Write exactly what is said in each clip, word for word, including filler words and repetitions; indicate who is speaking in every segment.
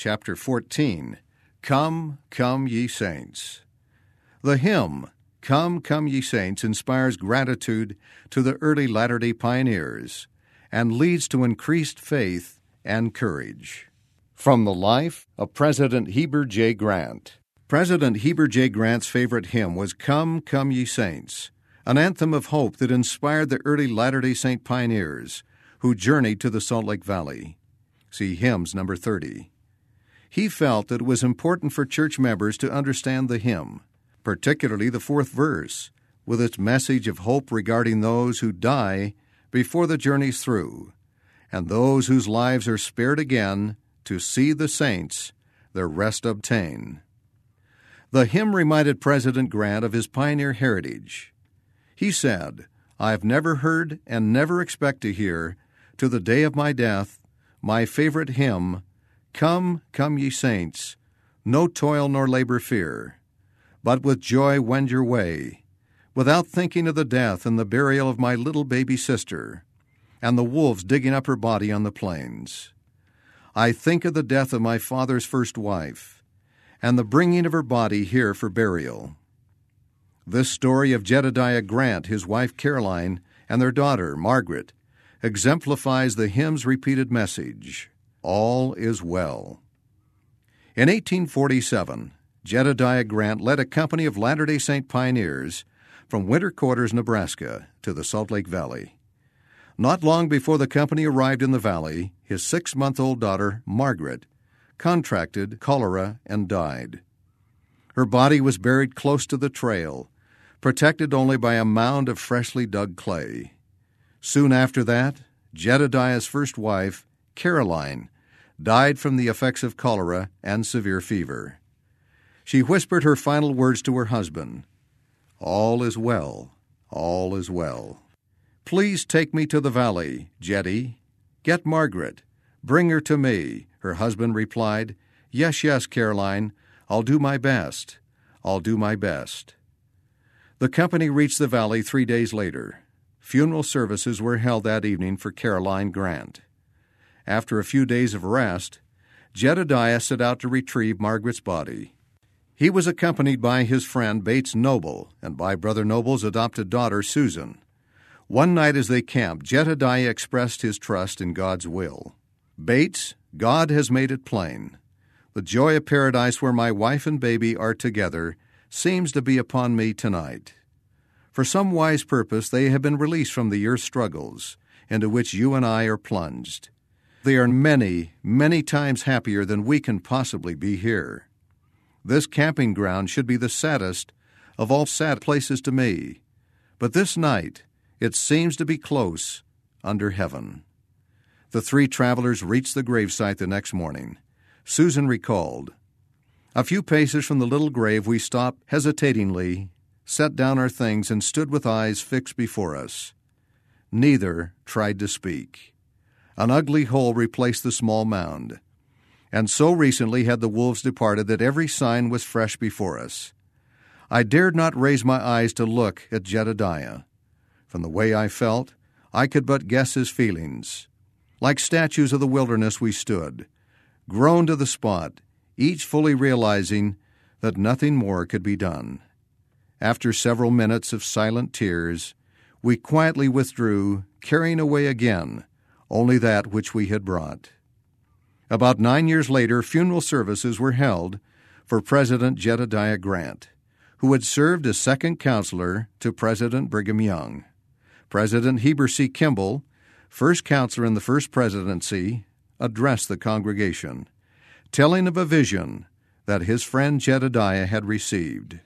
Speaker 1: chapter fourteen, Come, Come Ye Saints. The hymn, Come, Come Ye Saints, inspires gratitude to the early Latter-day pioneers and leads to increased faith and courage. From the life of President Heber J. Grant. President Heber J. Grant's favorite hymn was Come, Come Ye Saints, an anthem of hope that inspired the early Latter-day Saint pioneers who journeyed to the Salt Lake Valley. See hymns number thirty. He felt that it was important for church members to understand the hymn, particularly the fourth verse, with its message of hope regarding those who die before the journey's through, and those whose lives are spared again to see the saints their rest obtain. The hymn reminded President Grant of his pioneer heritage. He said, I have never heard and never expect to hear, to the day of my death, my favorite hymn, Come, Come Ye Saints, no toil nor labor fear, but with joy wend your way, without thinking of the death and the burial of my little baby sister, and the wolves digging up her body on the plains. I think of the death of my father's first wife, and the bringing of her body here for burial. This story of Jedediah Grant, his wife Caroline, and their daughter, Margaret, exemplifies the hymn's repeated message, All is Well. In eighteen forty-seven, Jedediah Grant led a company of Latter-day Saint pioneers from Winter Quarters, Nebraska, to the Salt Lake Valley. Not long before the company arrived in the valley, his six-month-old daughter, Margaret, contracted cholera and died. Her body was buried close to the trail, protected only by a mound of freshly dug clay. Soon after that, Jedediah's first wife, Caroline, died from the effects of cholera and severe fever. She whispered her final words to her husband, All is well, all is well. Please take me to the valley, Jeddy. Get Margaret. Bring her to me, her husband replied. Yes, yes, Caroline. I'll do my best. I'll do my best. The company reached the valley three days later. Funeral services were held that evening for Caroline Grant. After a few days of rest, Jedediah set out to retrieve Margaret's body. He was accompanied by his friend Bates Noble and by Brother Noble's adopted daughter Susan. One night as they camped, Jedediah expressed his trust in God's will. Bates, God has made it plain. The joy of paradise where my wife and baby are together seems to be upon me tonight. For some wise purpose they have been released from the earth's struggles, into which you and I are plunged. They are many, many times happier than we can possibly be here. This camping ground should be the saddest of all sad places to me, but this night it seems to be close under heaven. The three travelers reached the gravesite the next morning. Susan recalled, A few paces from the little grave we stopped hesitatingly, set down our things, and stood with eyes fixed before us. Neither tried to speak. An ugly hole replaced the small mound. And so recently had the wolves departed that every sign was fresh before us. I dared not raise my eyes to look at Jedediah. From the way I felt, I could but guess his feelings. Like statues of the wilderness we stood, grown to the spot, each fully realizing that nothing more could be done. After several minutes of silent tears, we quietly withdrew, carrying away again only that which we had brought. About nine years later, funeral services were held for President Jedediah Grant, who had served as second counselor to President Brigham Young. President Heber C. Kimball, first counselor in the first presidency, addressed the congregation, telling of a vision that his friend Jedediah had received.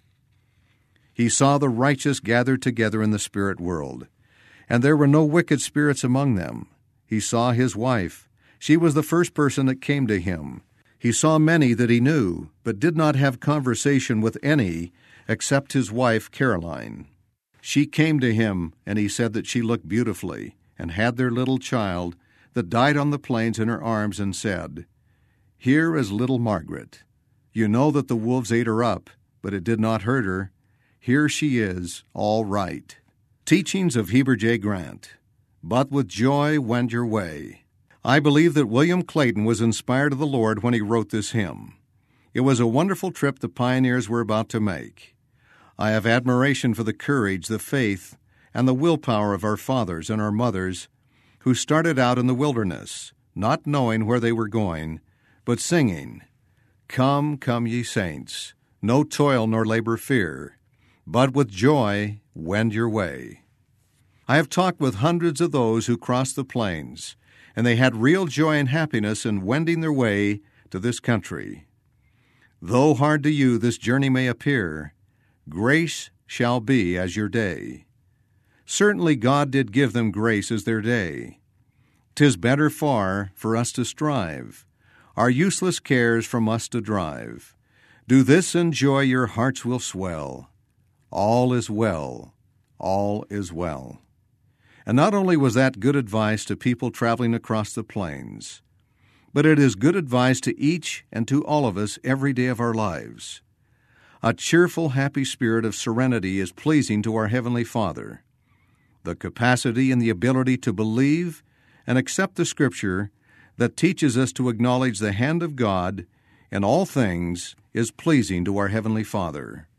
Speaker 1: He saw the righteous gathered together in the spirit world, and there were no wicked spirits among them. He saw his wife. She was the first person that came to him. He saw many that he knew, but did not have conversation with any except his wife, Caroline. She came to him, and he said that she looked beautifully, and had their little child that died on the plains in her arms, and said, Here is little Margaret. You know that the wolves ate her up, but it did not hurt her. Here she is, all right. Teachings of Heber J. Grant. But with joy wend your way. I believe that William Clayton was inspired of the Lord when he wrote this hymn. It was a wonderful trip the pioneers were about to make. I have admiration for the courage, the faith, and the willpower of our fathers and our mothers who started out in the wilderness, not knowing where they were going, but singing, "Come, come, ye saints, no toil nor labor fear, but with joy wend your way." I have talked with hundreds of those who crossed the plains, and they had real joy and happiness in wending their way to this country. Though hard to you this journey may appear, grace shall be as your day. Certainly God did give them grace as their day. 'Tis better far for us to strive, our useless cares from us to drive. Do this and joy your hearts will swell. All is well, all is well. And not only was that good advice to people traveling across the plains, but it is good advice to each and to all of us every day of our lives. A cheerful, happy spirit of serenity is pleasing to our Heavenly Father. The capacity and the ability to believe and accept the Scripture that teaches us to acknowledge the hand of God in all things is pleasing to our Heavenly Father.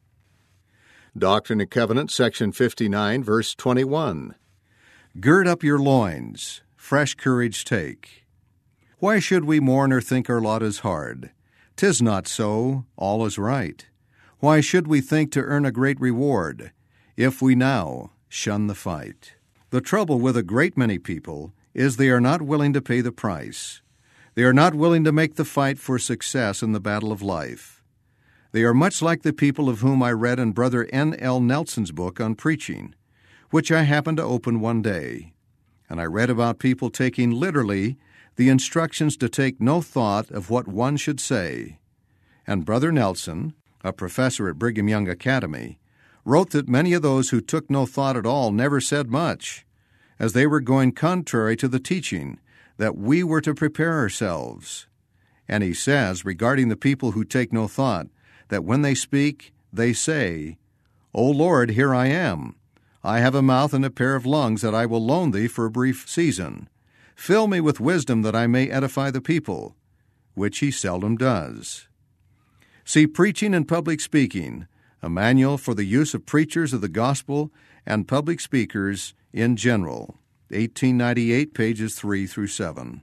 Speaker 1: Doctrine and Covenants, section fifty-nine, verse twenty-one. Gird up your loins, fresh courage take. Why should we mourn or think our lot is hard? 'Tis not so, all is right. Why should we think to earn a great reward, if we now shun the fight? The trouble with a great many people is they are not willing to pay the price. They are not willing to make the fight for success in the battle of life. They are much like the people of whom I read in Brother N L Nelson's book on preaching, which I happened to open one day. And I read about people taking literally the instructions to take no thought of what one should say. And Brother Nelson, a professor at Brigham Young Academy, wrote that many of those who took no thought at all never said much, as they were going contrary to the teaching that we were to prepare ourselves. And he says, regarding the people who take no thought, that when they speak, they say, "O Lord, here I am. I have a mouth and a pair of lungs that I will loan thee for a brief season. Fill me with wisdom that I may edify the people," which he seldom does. See Preaching and Public Speaking, a manual for the use of preachers of the gospel and public speakers in general, eighteen ninety-eight, pages three through seven.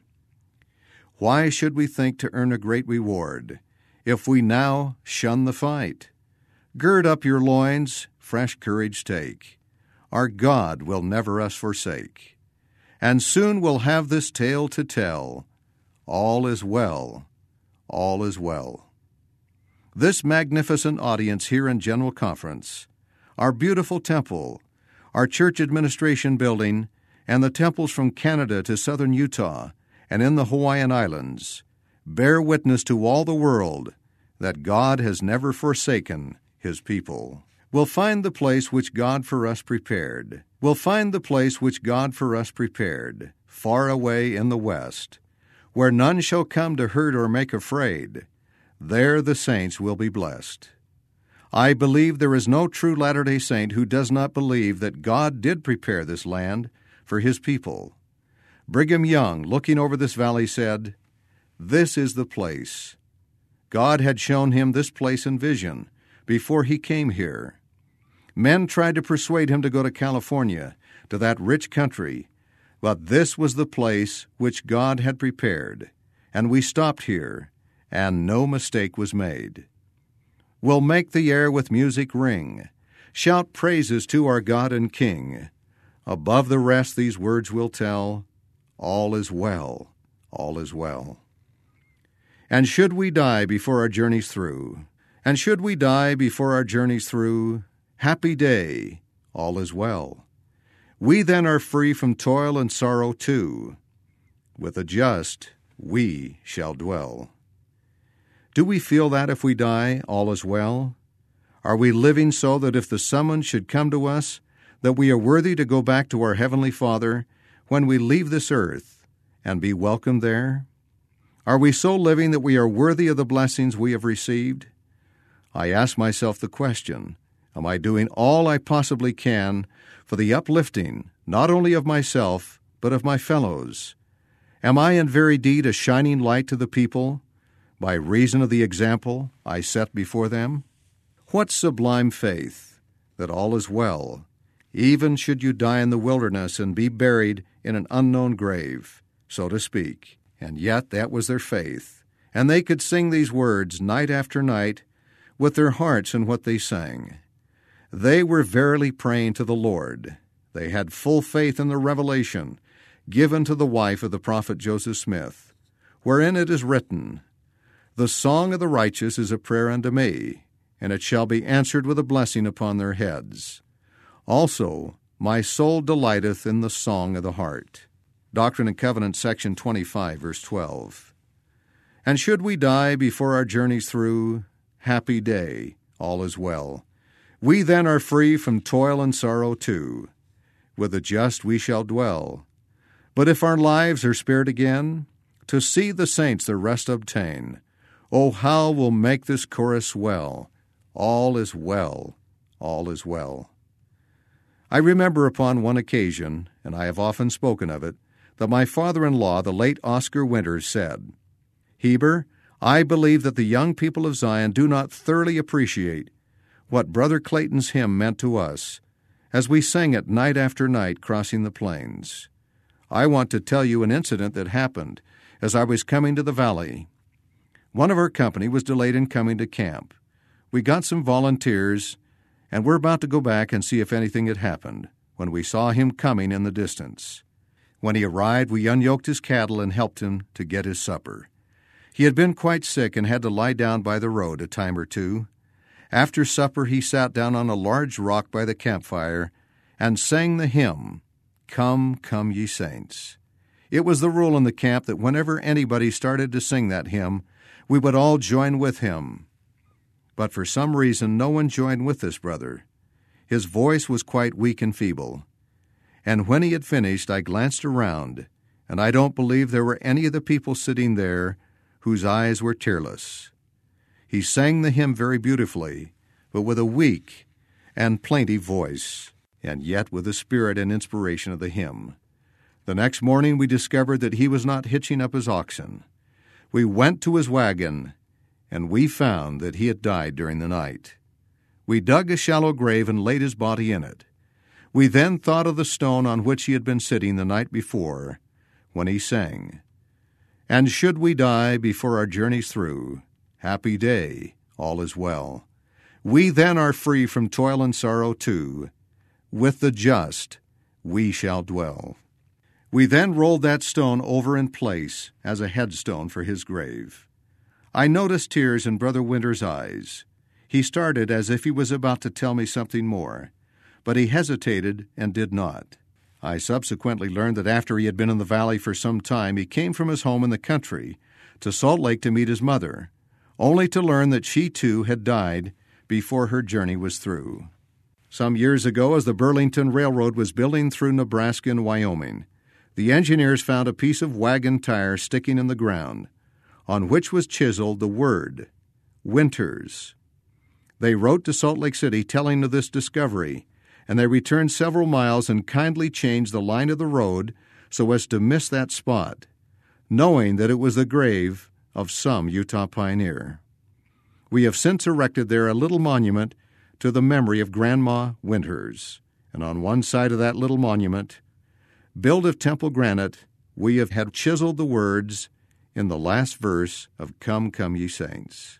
Speaker 1: Why should we think to earn a great reward, if we now shun the fight? Gird up your loins, fresh courage take. Our God will never us forsake. And soon we'll have this tale to tell. All is well, all is well. This magnificent audience here in General Conference, our beautiful temple, our church administration building, and the temples from Canada to southern Utah and in the Hawaiian Islands, bear witness to all the world that God has never forsaken His people. We'll find the place which God for us prepared. We'll find the place which God for us prepared, far away in the west, where none shall come to hurt or make afraid. There the saints will be blessed. I believe there is no true Latter-day Saint who does not believe that God did prepare this land for His people. Brigham Young, looking over this valley, said, "This is the place." God had shown him this place in vision before he came here. Men tried to persuade him to go to California, to that rich country, but this was the place which God had prepared, and we stopped here, and no mistake was made. We'll make the air with music ring, shout praises to our God and King. Above the rest these words will tell, all is well, all is well. And should we die before our journey's through, and should we die before our journey's through, happy day, all is well. We then are free from toil and sorrow too. With the just we shall dwell. Do we feel that if we die, all is well? Are we living so that if the summons should come to us, that we are worthy to go back to our Heavenly Father when we leave this earth and be welcomed there? Are we so living that we are worthy of the blessings we have received? I ask myself the question, am I doing all I possibly can for the uplifting, not only of myself, but of my fellows? Am I in very deed a shining light to the people, by reason of the example I set before them? What sublime faith, that all is well, even should you die in the wilderness and be buried in an unknown grave, so to speak. And yet that was their faith, and they could sing these words night after night with their hearts in what they sang. They were verily praying to the Lord. They had full faith in the revelation given to the wife of the prophet Joseph Smith, wherein it is written, "The song of the righteous is a prayer unto me, and it shall be answered with a blessing upon their heads. Also, my soul delighteth in the song of the heart." Doctrine and Covenants, section twenty-five, verse twelve. And should we die before our journey's through, happy day, all is well. We then are free from toil and sorrow too. With the just we shall dwell. But if our lives are spared again, to see the saints their rest obtain, oh, how we'll make this chorus well. All is well, all is well. I remember upon one occasion, and I have often spoken of it, that my father-in-law, the late Oscar Winters, said, "Heber, I believe that the young people of Zion do not thoroughly appreciate what Brother Clayton's hymn meant to us as we sang it night after night crossing the plains. I want to tell you an incident that happened as I was coming to the valley. One of our company was delayed in coming to camp. We got some volunteers, and we're about to go back and see if anything had happened, when we saw him coming in the distance. When he arrived, we unyoked his cattle and helped him to get his supper. He had been quite sick and had to lie down by the road a time or two. After supper, he sat down on a large rock by the campfire and sang the hymn, "Come, Come, Ye Saints." It was the rule in the camp that whenever anybody started to sing that hymn, we would all join with him. But for some reason, no one joined with this brother. His voice was quite weak and feeble. And when he had finished, I glanced around, and I don't believe there were any of the people sitting there whose eyes were tearless. He sang the hymn very beautifully, but with a weak and plaintive voice, and yet with the spirit and inspiration of the hymn. The next morning we discovered that he was not hitching up his oxen. We went to his wagon, and we found that he had died during the night. We dug a shallow grave and laid his body in it. We then thought of the stone on which he had been sitting the night before, when he sang, "And should we die before our journey's through, happy day, all is well. We then are free from toil and sorrow too. With the just we shall dwell." We then rolled that stone over in place as a headstone for his grave. I noticed tears in Brother Winters' eyes. He started as if he was about to tell me something more, but he hesitated and did not. I subsequently learned that after he had been in the valley for some time, he came from his home in the country to Salt Lake to meet his mother, only to learn that she too had died before her journey was through. Some years ago, as the Burlington Railroad was building through Nebraska and Wyoming, the engineers found a piece of wagon tire sticking in the ground, on which was chiseled the word, Winters. They wrote to Salt Lake City telling of this discovery, and they returned several miles and kindly changed the line of the road so as to miss that spot, knowing that it was the grave of some Utah pioneer. We have since erected there a little monument to the memory of Grandma Winters, and on one side of that little monument, built of temple granite, we have had chiseled the words in the last verse of Come, Come, Ye Saints.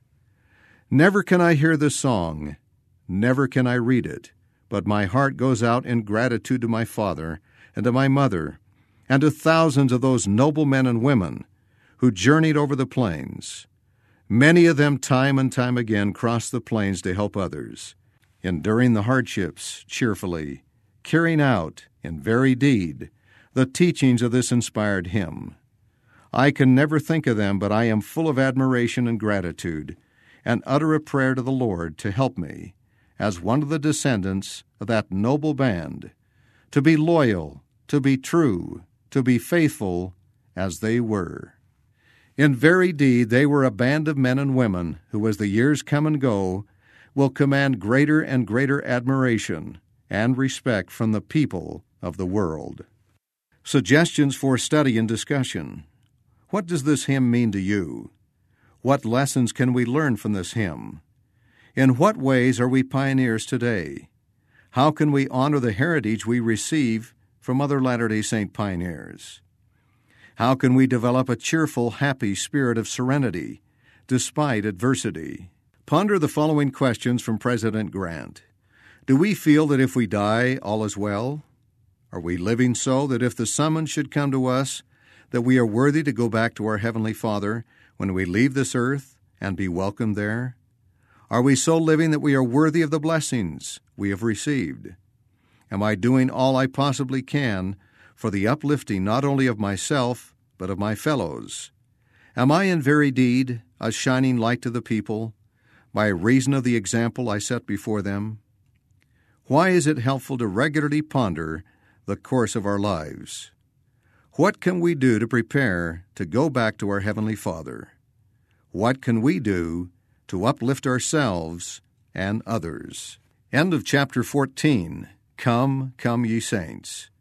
Speaker 1: Never can I hear this song, never can I read it, but my heart goes out in gratitude to my father and to my mother and to thousands of those noble men and women who journeyed over the plains. Many of them time and time again crossed the plains to help others, enduring the hardships cheerfully, carrying out in very deed the teachings of this inspired hymn. I can never think of them, but I am full of admiration and gratitude, and utter a prayer to the Lord to help me, as one of the descendants of that noble band, to be loyal, to be true, to be faithful as they were. In very deed, they were a band of men and women who, as the years come and go, will command greater and greater admiration and respect from the people of the world. Suggestions for study and discussion. What does this hymn mean to you? What lessons can we learn from this hymn? In what ways are we pioneers today? How can we honor the heritage we receive from other Latter-day Saint pioneers? How can we develop a cheerful, happy spirit of serenity despite adversity? Ponder the following questions from President Grant. Do we feel that if we die, all is well? Are we living so that if the summons should come to us, that we are worthy to go back to our Heavenly Father when we leave this earth and be welcomed there? Are we so living that we are worthy of the blessings we have received? Am I doing all I possibly can for the uplifting not only of myself, but of my fellows? Am I in very deed a shining light to the people by reason of the example I set before them? Why is it helpful to regularly ponder the course of our lives? What can we do to prepare to go back to our Heavenly Father? What can we do to uplift ourselves and others? End of chapter fourteen. Come, come, ye saints.